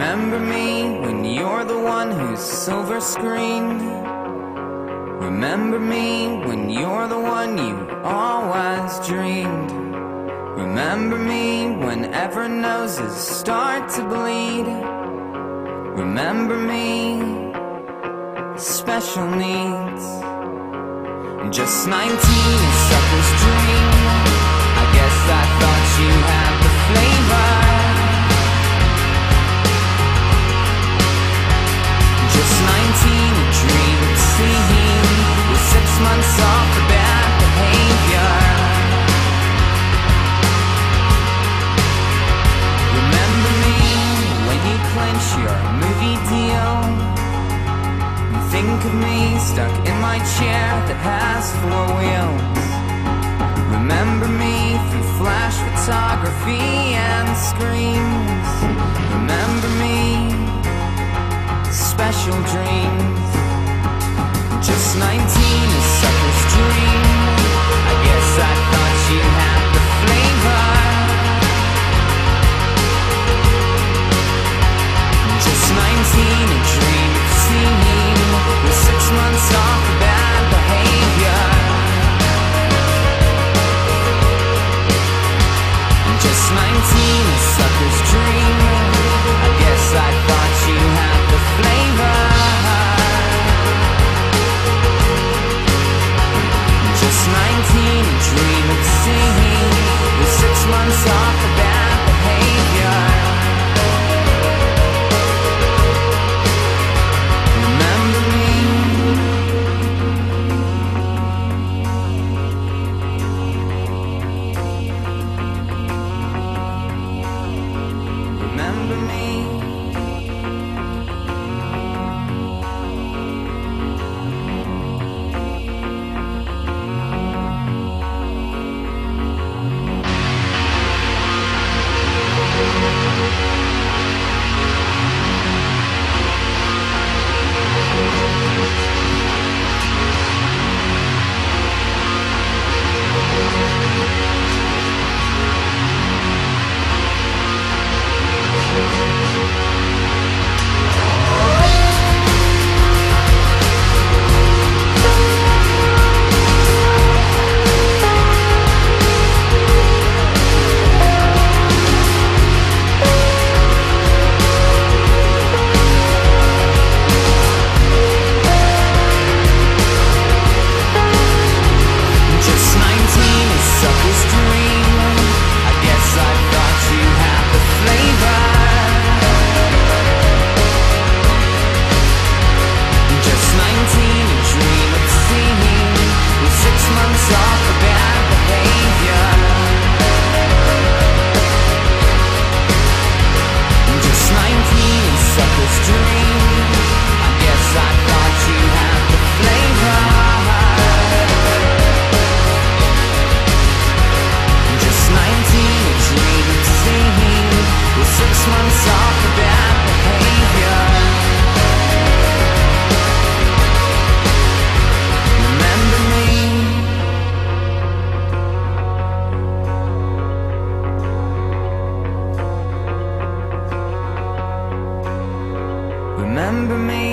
Remember me when you're the one who's silver screened. Remember me when you're the one you always dreamed. Remember me whenever noses start to bleed. Remember me, special needs. Just 19, a sucker's dream. I guess I thought you had the flavor. Just 19, a dream of seeing, with 6 months off for bad behavior. Remember me when you clench your movie deal. Think of me stuck in my chair that has 4 wheels. Remember me through flash photography and screens. Remember me, special dreams. Just 19, a sucker's dream. I guess I thought you had the flavor. Just 19, a dream of seeing, with 6 months off for bad behavior. Just 19, a sucker's dream. I guess I thought you had the flavor. Just 19, a dream of seeing, with 6 months off for bad behavior. Remember me